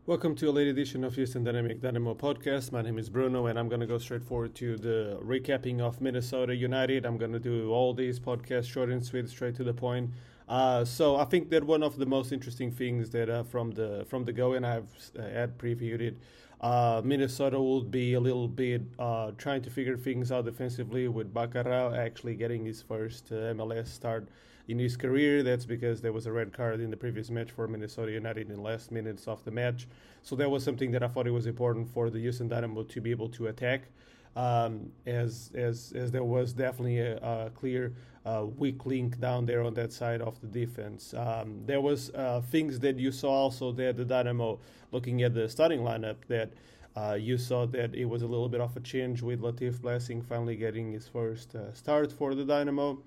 Welcome to a late edition of Houston Dynamic Dynamo podcast. My name is Bruno, and I'm going to go straight forward to the recapping of Minnesota United. I'm going to do all these podcasts short and sweet, straight to the point. So I think that one of the most interesting things that from the go, and I've had previewed it, Minnesota will be a little bit trying to figure things out defensively with Baccarat actually getting his first MLS start in his career. That's because there was a red card in the previous match for Minnesota United in the last minutes of the match. So that was something that I thought it was important for the Houston Dynamo to be able to attack, as there was definitely a clear weak link down there on that side of the defense. There was things that you saw also that the Dynamo, looking at the starting lineup, that you saw that it was a little bit of a change with Latif Blessing finally getting his first start for the Dynamo.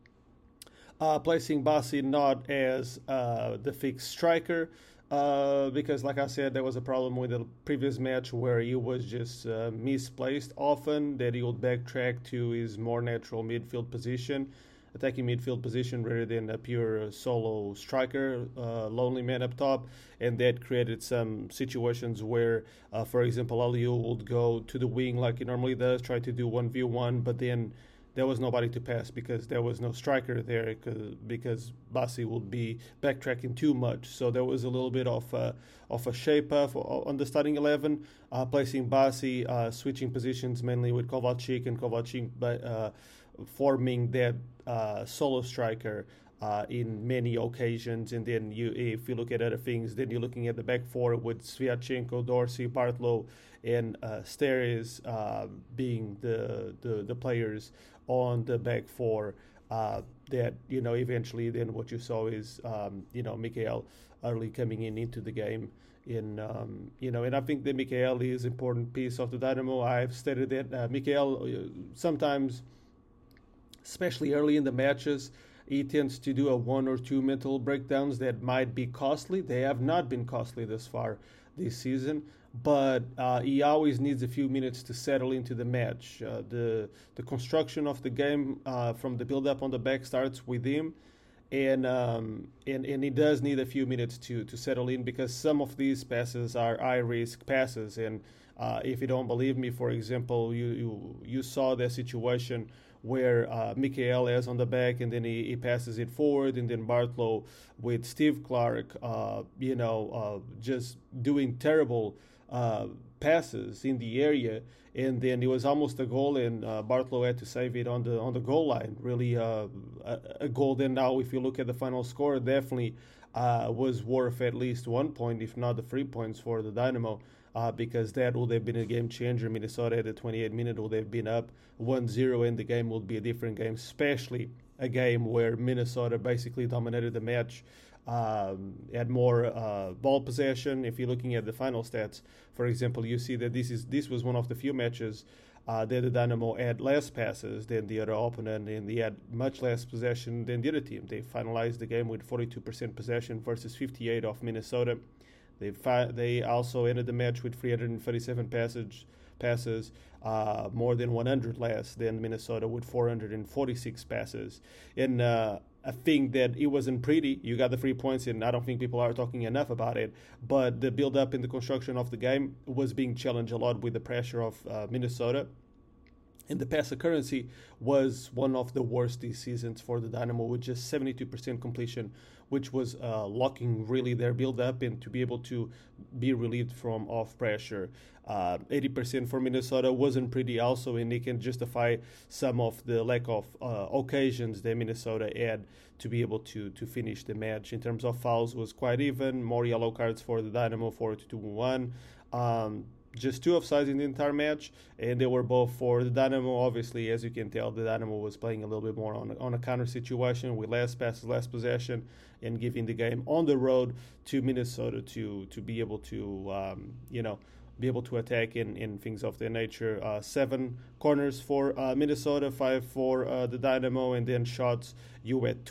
Placing Bassi not as the fixed striker, because, like I said, there was a problem with the previous match where he was just misplaced often, that he would backtrack to his more natural midfield position, attacking midfield position rather than a pure solo striker, lonely man up top, and that created some situations where, for example, Aliou would go to the wing like he normally does, try to do 1v1, but then there was nobody to pass because there was no striker there, because Bassi would be backtracking too much. So there was a little bit of a shape-up on the starting 11, placing Bassi, switching positions mainly with Kovalchik, and Kovalchik forming that solo striker in many occasions. And then if you look at other things, then you're looking at the back four with Sviatchenko, Dorsey, Bartlow, and Steres being the players on the back four. That eventually then what you saw is Mikael early coming into the game. And I think that Mikael is an important piece of the Dynamo. I've stated that Mikael sometimes, especially early in the matches, he tends to do a one or two mental breakdowns that might be costly. They have not been costly thus far this season, but he always needs a few minutes to settle into the match. The construction of the game from the build-up on the back starts with him, and he does need a few minutes to settle in, because some of these passes are high-risk passes. And if you don't believe me, for example, you saw that situation where Mikael is on the back, and then he passes it forward, and then Bartlow with Steve Clark, just doing terrible passes in the area, and then it was almost a goal, and Bartlow had to save it on the goal line. Really, a goal. Then now, if you look at the final score, definitely was worth at least 1 point, if not the 3 points for the Dynamo. Because that would have been a game changer. Minnesota at the 28th minute would have been up 1-0, and the game would be a different game, especially a game where Minnesota basically dominated the match, had more ball possession. If you're looking at the final stats, for example, you see that this was one of the few matches that the Dynamo had less passes than the other opponent, and they had much less possession than the other team. They finalized the game with 42% possession versus 58% of Minnesota. They also ended the match with 337 passes, more than 100 less than Minnesota with 446 passes. And I think that it wasn't pretty. You got the 3 points, and I don't think people are talking enough about it. But the build-up in the construction of the game was being challenged a lot with the pressure of Minnesota. And the pass accuracy was one of the worst these seasons for the Dynamo, with just 72% completion, which was locking really their build-up and to be able to be relieved from off pressure. 80% for Minnesota wasn't pretty also, and they can justify some of the lack of occasions that Minnesota had to be able to finish the match. In terms of fouls, was quite even. More yellow cards for the Dynamo, 4-2-1. Just 2 offsides in the entire match, and they were both for the Dynamo. Obviously, as you can tell, the Dynamo was playing a little bit more on a counter situation with less passes, less possession, and giving the game on the road to Minnesota to be able to be able to attack in things of their nature. 7 corners for Minnesota, 5 for the Dynamo, and then shots, you had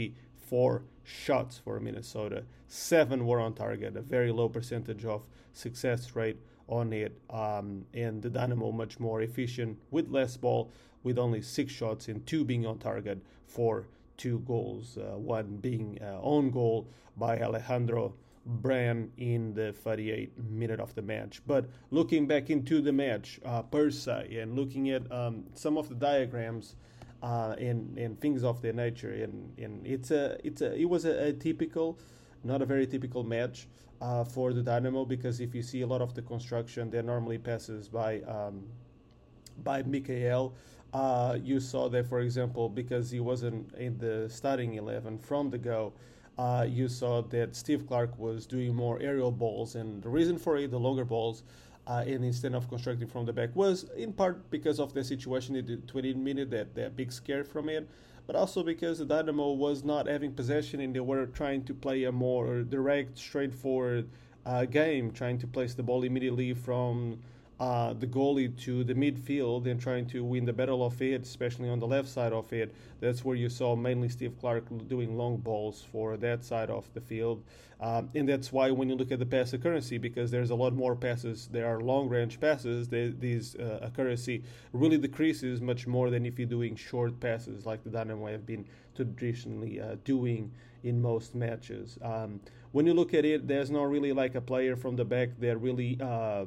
24 shots for Minnesota. 7 were on target, a very low percentage of success rate on it, and the Dynamo much more efficient with less ball, with only 6 shots and 2 being on target for 2 goals, one being own goal by Alejandro Bran in the 38th minute of the match. But looking back into the match per se, and looking at some of the diagrams and things of their nature, and it was a typical, not a very typical match for the Dynamo, because if you see a lot of the construction, they're normally passes by Mikael. You saw that, for example, because he wasn't in the starting 11 from the go, you saw that Steve Clark was doing more aerial balls, and the reason for it, the longer balls, and instead of constructing from the back, was in part because of the situation in the 20th minute, that big scare from it, but also because the Dynamo was not having possession and they were trying to play a more direct, straightforward game, trying to place the ball immediately from the goalie to the midfield and trying to win the battle of it, especially on the left side of it. That's where you saw mainly Steve Clark doing long balls for that side of the field. And that's why when you look at the pass accuracy, because there's a lot more passes, there are long range passes, these accuracy really decreases much more than if you're doing short passes like the Dynamo have been traditionally doing in most matches. When you look at it, there's not really like a player from the back that really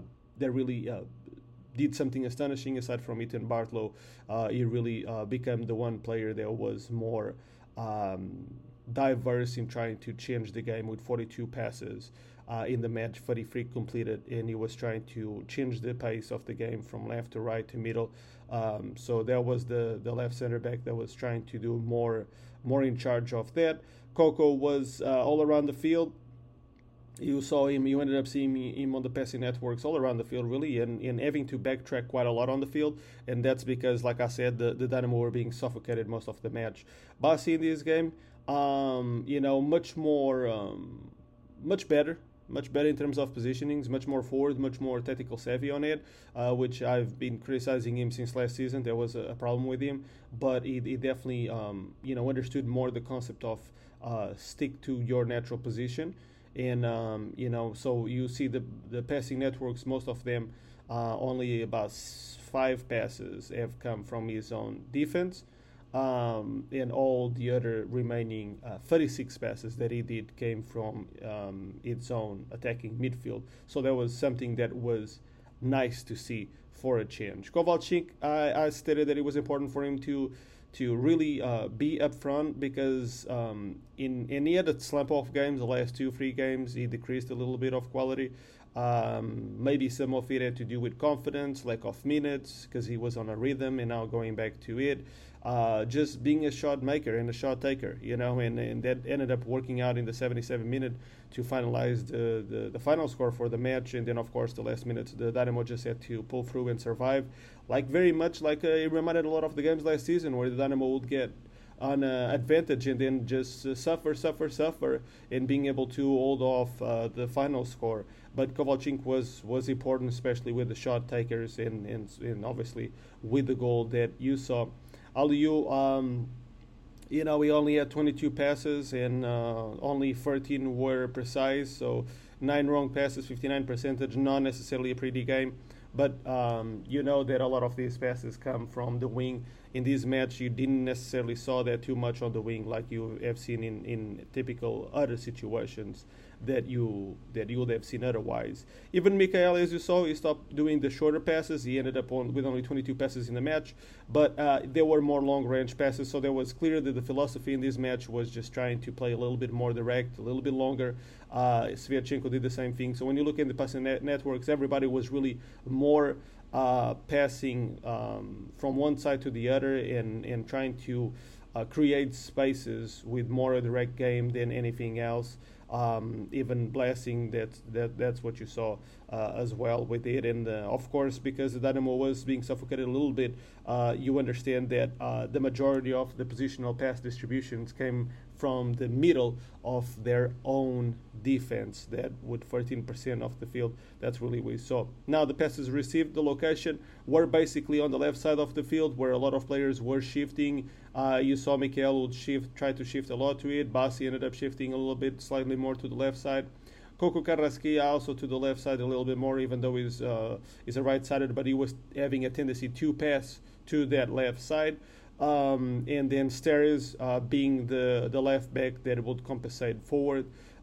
did something astonishing aside from Ethan Bartlow. He really became the one player that was more diverse in trying to change the game with 42 passes in the match, 33 completed, and he was trying to change the pace of the game from left to right to middle. So that was the left center back that was trying to do more in charge of that. Coco was all around the field. You saw him, you ended up seeing him on the passing networks all around the field, really, and having to backtrack quite a lot on the field. And that's because, like I said, the Dynamo were being suffocated most of the match. Bassi in this game, much more, much better in terms of positionings, much more forward, much more tactical savvy on it, which I've been criticizing him since last season. There was a problem with him, but he definitely, understood more the concept of stick to your natural position. And so you see the passing networks, most of them, only about 5 passes have come from his own defense, and all the other remaining 36 passes that he did came from its own attacking midfield. So that was something that was nice to see for a change. Kovalchik, I stated that it was important for him to really be up front, because in he had a slump off games. The last 2-3 games he decreased a little bit of quality. Maybe some of it had to do with confidence, lack of minutes, because he was on a rhythm and now going back to it. Just being a shot maker and a shot taker, and that ended up working out in the 77th minute to finalize the final score for the match. And then, of course, the last minutes, the Dynamo just had to pull through and survive. Very much like it reminded a lot of the games last season, where the Dynamo would get an advantage and then just suffer, and being able to hold off the final score. But Kovalchik was important, especially with the shot takers and obviously with the goal that you saw. Aliu, he only had 22 passes and only 13 were precise, so 9 wrong passes, 59%, not necessarily a pretty game. But that a lot of these passes come from the wing. In this match, you didn't necessarily saw that too much on the wing, like you have seen in typical other situations that you would have seen otherwise. Even Mikael, as you saw, he stopped doing the shorter passes. He ended up with only 22 passes in the match, but there were more long-range passes, so there was clear that the philosophy in this match was just trying to play a little bit more direct, a little bit longer. Sviatchenko did the same thing. So when you look at the passing networks, everybody was really more passing from one side to the other and trying to create spaces with more a direct game than anything else. Even Blessing, that's what you saw as well with it. And of course, because the Dynamo was being suffocated a little bit, you understand that the majority of the positional pass distributions came from the middle of their own defense, that with 14% of the field. That's really what we saw. Now the passes received, the location were basically on the left side of the field, where a lot of players were shifting. You saw Mikael would try to shift a lot to it. Bassi ended up shifting a little bit, slightly more to the left side. Coco Carrasquilla also to the left side a little bit more, even though he's a right-sided, but he was having a tendency to pass to that left side. And then Steres being the left back that would compensate forward.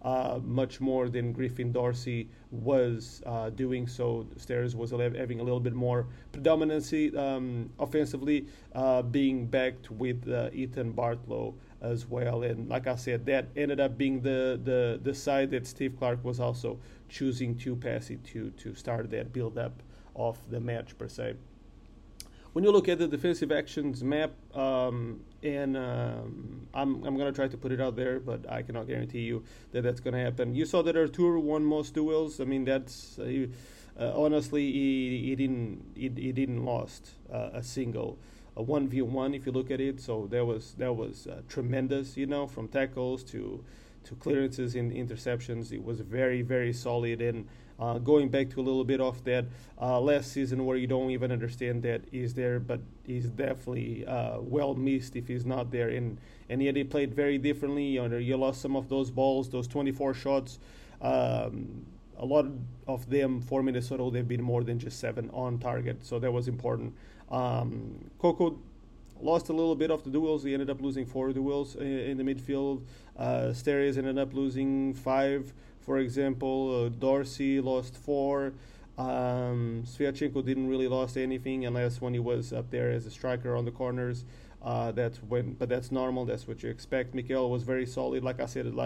much more than Griffin Dorsey was doing. So Steres was having a little bit more predominancy offensively, being backed with Ethan Bartlow as well. And like I said, that ended up being the side that Steve Clark was also choosing to pass it to start that build up of the match per se. When you look at the defensive actions map, and I'm going to try to put it out there, but I cannot guarantee you that that's going to happen. You saw that Artur won most duels. I mean, that's honestly he didn't lost a single a 1v1 if you look at it. So that was tremendous, from tackles to clearances and interceptions. It was very, very solid. And going back to a little bit of that last season where you don't even understand that he's there, but he's definitely well missed if he's not there. And yet he played very differently. You lost some of those balls, those 24 shots. A lot of them for Minnesota would have been more than just 7 on target, so that was important. Coco lost a little bit of the duels. He ended up losing 4 duels in the midfield. Steres ended up losing 5, for example. Dorsey lost 4. Sviatchenko didn't really lost anything unless when he was up there as a striker on the corners. But that's normal. That's what you expect. Mikel was very solid. Like I said,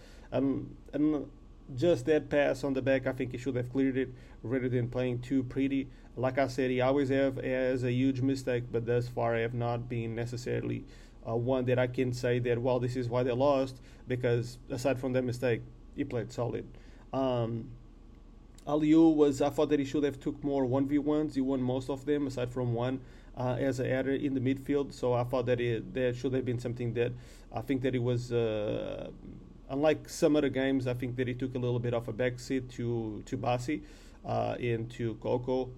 just that pass on the back, I think he should have cleared it rather than playing too pretty. Like I said, he always has a huge mistake, but thus far I have not been necessarily one that I can say that, well, this is why they lost, because aside from that mistake, he played solid. Aliou I thought that he should have took more 1v1s. He won most of them, aside from one as an adder in the midfield. So I thought that that should have been something that I think that it was... unlike some other games, I think that he took a little bit of a backseat to Bassi and to Coco,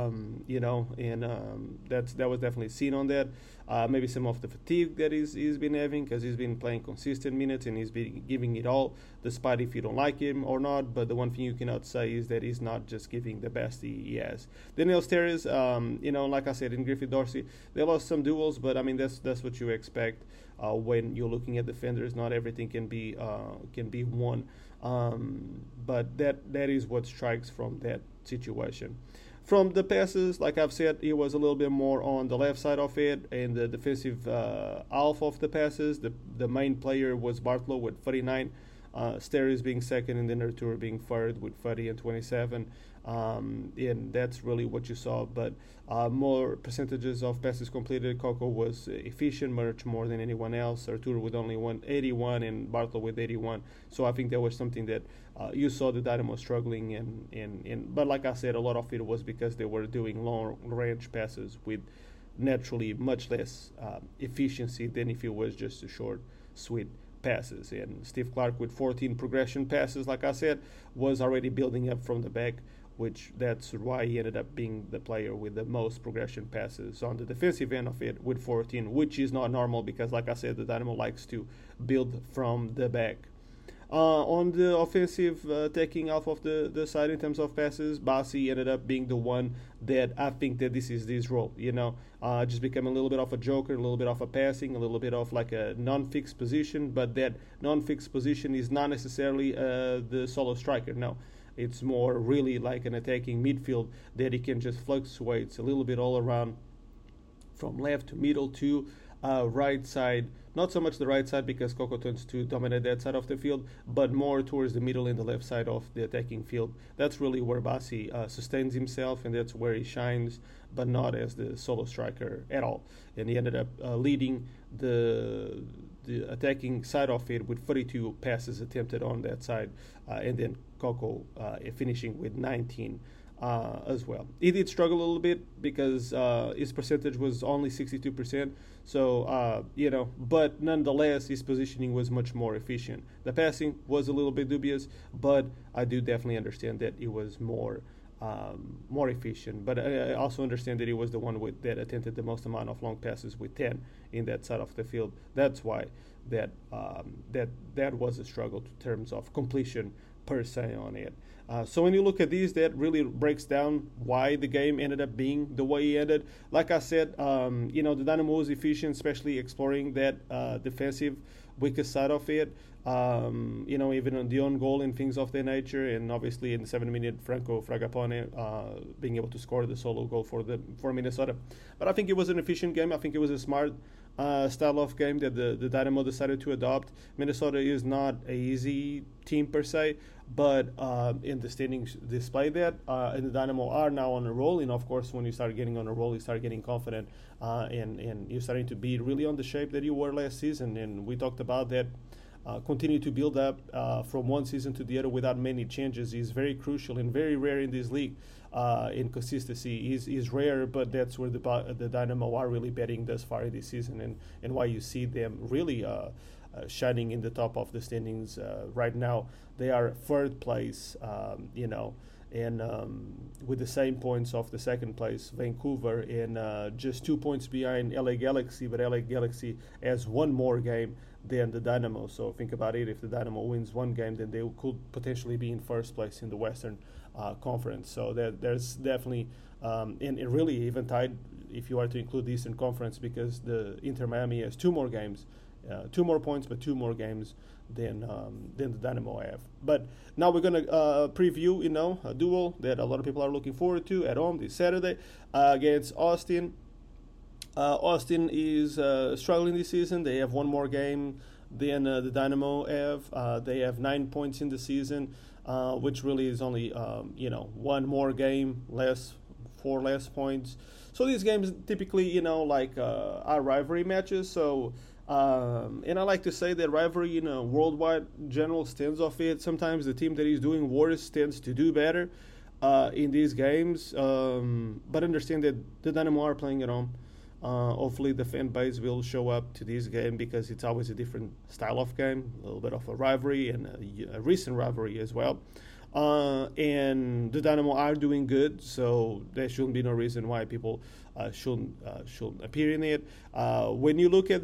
and that was definitely seen on that. Maybe some of the fatigue that he's been having, because he's been playing consistent minutes and he's been giving it all, despite if you don't like him or not. But the one thing you cannot say is that he's not just giving the best he has. Daniel Steres, like I said, in Griffin Dorsey, they lost some duels, but I mean that's what you expect when you're looking at defenders. Not everything can be won, but that is what strikes from that situation. From the passes, like I've said, he was a little bit more on the left side of it, and the defensive half of the passes. The main player was Bartlow with 39, Steres being second, and then Artur being third with 30 and 27. And that's really what you saw. But more percentages of passes completed. Coco was efficient, much more than anyone else. Artur with only 81 and Bartlow with 81. So I think that was something that you saw the Dynamo struggling. But like I said, a lot of it was because they were doing long-range passes with naturally much less efficiency than if it was just a short, sweet passes. And Steve Clark with 14 progression passes, like I said, was already building up from the back, which that's why he ended up being the player with the most progression passes on the defensive end of it with 14, which is not normal because, like I said, the Dynamo likes to build from the back. On the offensive taking off of the side in terms of passes, Bassi ended up being the one that I think that this is his role, just become a little bit of a joker, a little bit of a passing, a little bit of like a non-fixed position, but that non-fixed position is not necessarily the solo striker, no. It's more really like an attacking midfield that he can just fluctuate a little bit all around from left to middle to right side. Not so much the right side because Coco tends to dominate that side of the field, but more towards the middle and the left side of the attacking field. That's really where Bassi sustains himself, and that's where he shines, but not as the solo striker at all. And he ended up leading the attacking side of it with 42 passes attempted on that side, and then Coco finishing with 19 as well. He did struggle a little bit because his percentage was only 62%. So, but nonetheless, his positioning was much more efficient. The passing was a little bit dubious, but I do definitely understand that it was more efficient. But I also understand that he was the one that attempted the most amount of long passes with 10 in that side of the field. That's why that was a struggle in terms of completion per se on it. So when you look at these, that really breaks down why the game ended up being the way it ended. Like I said, the Dynamo was efficient, especially exploring that defensive weakest side of it. Even on the own goal and things of that nature, and obviously in the 7 minute Franco Fragapane being able to score the solo goal for Minnesota. But I think it was an efficient game. I think it was a smart style of game that the Dynamo decided to adopt. Minnesota is not a easy team per se, but in the standings display that, and the Dynamo are now on a roll. And of course, when you start getting on a roll, you start getting confident, and you're starting to be really on the shape that you were last season. And we talked about that. Continue to build up from one season to the other without many changes is very crucial and very rare in this league. Inconsistency is rare, but that's where the Dynamo are really betting thus far this season, and why you see them really shining in the top of the standings right now. They are third place, and with the same points of the second place, Vancouver, and just 2 points behind LA Galaxy, but LA Galaxy has one more game than the Dynamo. So think about it, if the Dynamo wins one game, then they could potentially be in first place in the Western Conference. So there's definitely, and really even tied if you are to include the Eastern Conference, because the Inter Miami has two more games, 2 more points, but 2 more games than the Dynamo have. But now we're going to preview, a duel that a lot of people are looking forward to at home this Saturday against Austin. Austin is struggling this season. They have one more game than the Dynamo have. They have 9 points in the season, which really is only one more game less, 4 less points. So these games typically are rivalry matches. So and I like to say that rivalry in a worldwide general stands off it. Sometimes the team that is doing worse tends to do better in these games. But understand that the Dynamo are playing at home. Hopefully the fan base will show up to this game, because it's always a different style of game, a little bit of a rivalry, and a recent rivalry as well. And the Dynamo are doing good, so there shouldn't be no reason why people shouldn't appear in it. When you look at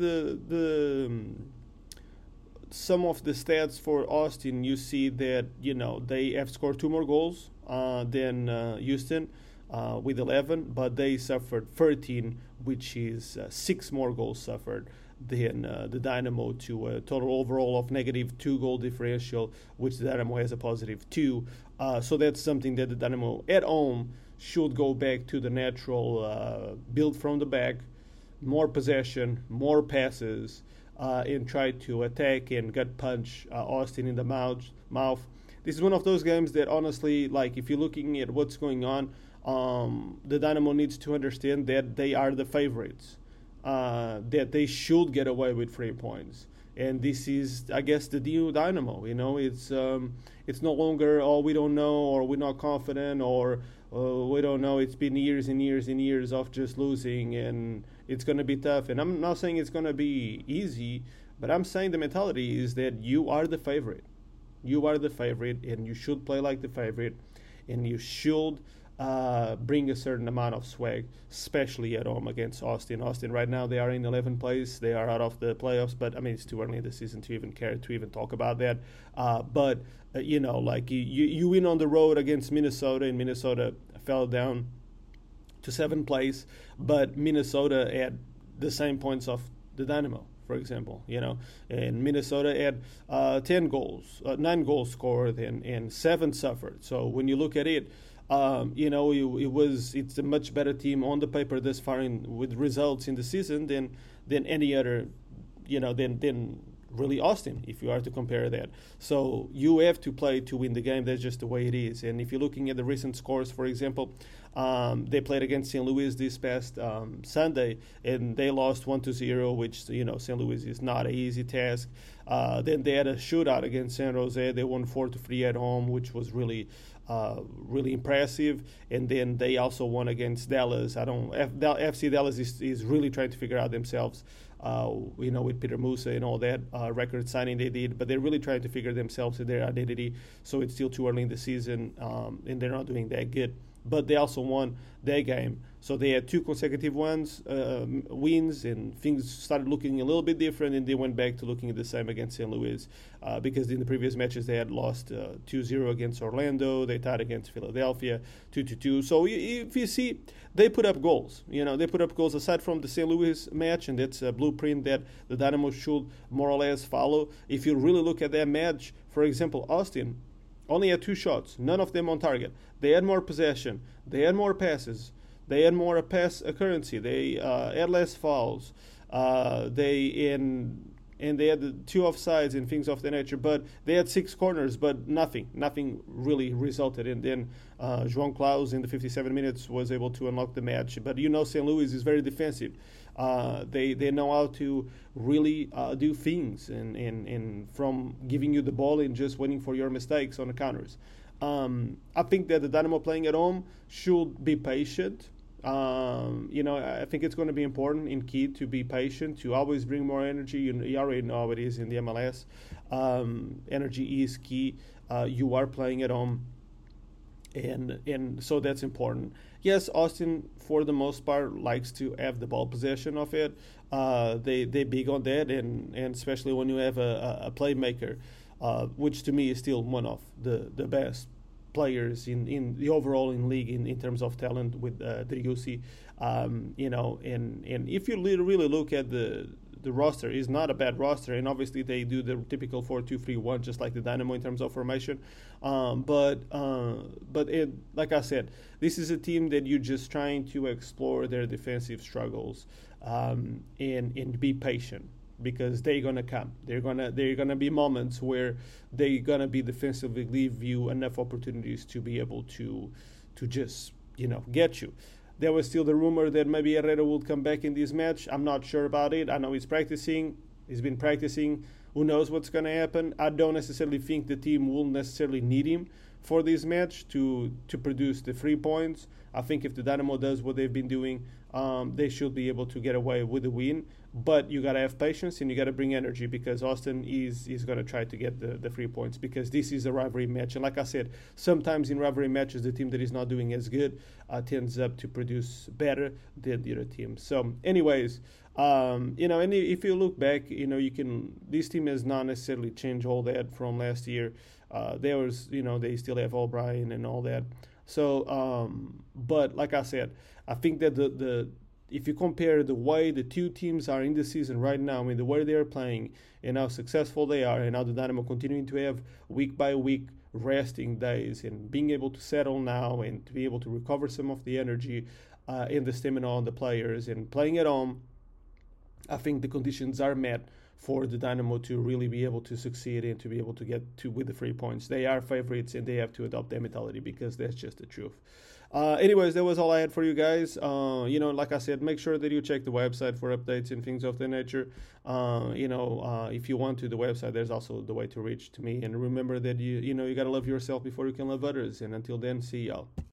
some of the stats for Austin, you see that they have scored 2 more goals than Houston. With 11, but they suffered 13, which is 6 more goals suffered than the Dynamo, to a total overall of negative 2 goal differential, which the Dynamo has a positive 2. So that's something that the Dynamo at home should go back to the natural build from the back, more possession, more passes, and try to attack and gut punch Austin in the mouth. This is one of those games that honestly, if you're looking at what's going on, the Dynamo needs to understand that they are the favorites, that they should get away with 3 points. And this is, I guess, the new Dynamo. It's no longer, we don't know, or we're not confident, or we don't know. It's been years and years and years of just losing, and it's going to be tough. And I'm not saying it's going to be easy, but I'm saying the mentality is that you are the favorite. You are the favorite, and you should play like the favorite, and you should bring a certain amount of swag, especially at home against Austin. Austin right now, they are in 11th place. They are out of the playoffs, but it's too early in the season to even care to even talk about that. But you win on the road against Minnesota, and Minnesota fell down to 7th place, but Minnesota had the same points of the Dynamo, for example, and Minnesota had 9 goals scored, and 7 suffered. So when you look at it, it's a much better team on the paper this far with results in the season than any other, than really Austin, if you are to compare that. So you have to play to win the game. That's just the way it is. And if you're looking at the recent scores, for example, they played against St. Louis this past Sunday, and they lost 1-0, which, St. Louis is not an easy task. Then they had a shootout against San Jose. They won 4-3 at home, which was really impressive. And then they also won against Dallas. FC Dallas is really trying to figure out themselves, with Peter Musa and all that record signing they did, but they're really trying to figure themselves and their identity. So it's still too early in the season, and they're not doing that good. but they also won their game. So they had two consecutive wins, and things started looking a little bit different, and they went back to looking the same against St. Louis, because in the previous matches they had lost 2-0 against Orlando, they tied against Philadelphia 2-2. So if you see, they put up goals. They put up goals aside from the St. Louis match, and that's a blueprint that the Dynamo should more or less follow. If you really look at that match, for example, Austin only had 2 shots, none of them on target. They had more possession, they had more passes, they had more pass accuracy, they had less fouls, and they had the 2 offsides and things of that nature. But they had 6 corners, but nothing really resulted. And then João Klaus in the 57 minutes was able to unlock the match. But St. Louis is very defensive. They know how to really do things, and from giving you the ball and just waiting for your mistakes on the counters. I think that the Dynamo playing at home should be patient. I think it's going to be important in key to be patient, to always bring more energy. You already know how it is in the MLS. Energy is key. You are playing at home, and so that's important. Yes, Austin, for the most part, likes to have the ball possession of it. They big on that, and especially when you have a playmaker, which to me is still one of the best players in the overall in league in terms of talent with Driussi. And if you really look at the roster, is not a bad roster, and obviously they do the typical 4-2-3-1 just like the Dynamo in terms of formation. But like I said, this is a team that you're just trying to explore their defensive struggles, and be patient, because they're gonna come. They're gonna be moments where they're gonna be defensively leave you enough opportunities to be able to just get you. There was still the rumor that maybe Herrera would come back in this match. I'm not sure about it. I know he's practicing. He's been practicing. Who knows what's going to happen? I don't necessarily think the team will necessarily need him for this match to produce the 3 points. I think if the Dynamo does what they've been doing, they should be able to get away with the win. But you got to have patience, and you got to bring energy, because Austin is going to try to get the 3 points, because this is a rivalry match. And like I said, sometimes in rivalry matches, the team that is not doing as good tends up to produce better than the other team. So anyways, and if you look back, this team has not necessarily changed all that from last year. They still have O'Brien and all that. So, but like I said, I think that if you compare the way the two teams are in the season right now, the way they are playing and how successful they are, and how the Dynamo continuing to have week by week resting days and being able to settle now and to be able to recover some of the energy and the stamina on the players and playing at home, I think the conditions are met for the Dynamo to really be able to succeed and to be able to get with the 3 points. They are favorites, and they have to adopt their mentality, because that's just the truth. Anyways, that was all I had for you guys. Like I said, make sure that you check the website for updates and things of that nature. If you want to, the website, there's also the way to reach to me. And remember that you got to love yourself before you can love others. And until then, see y'all.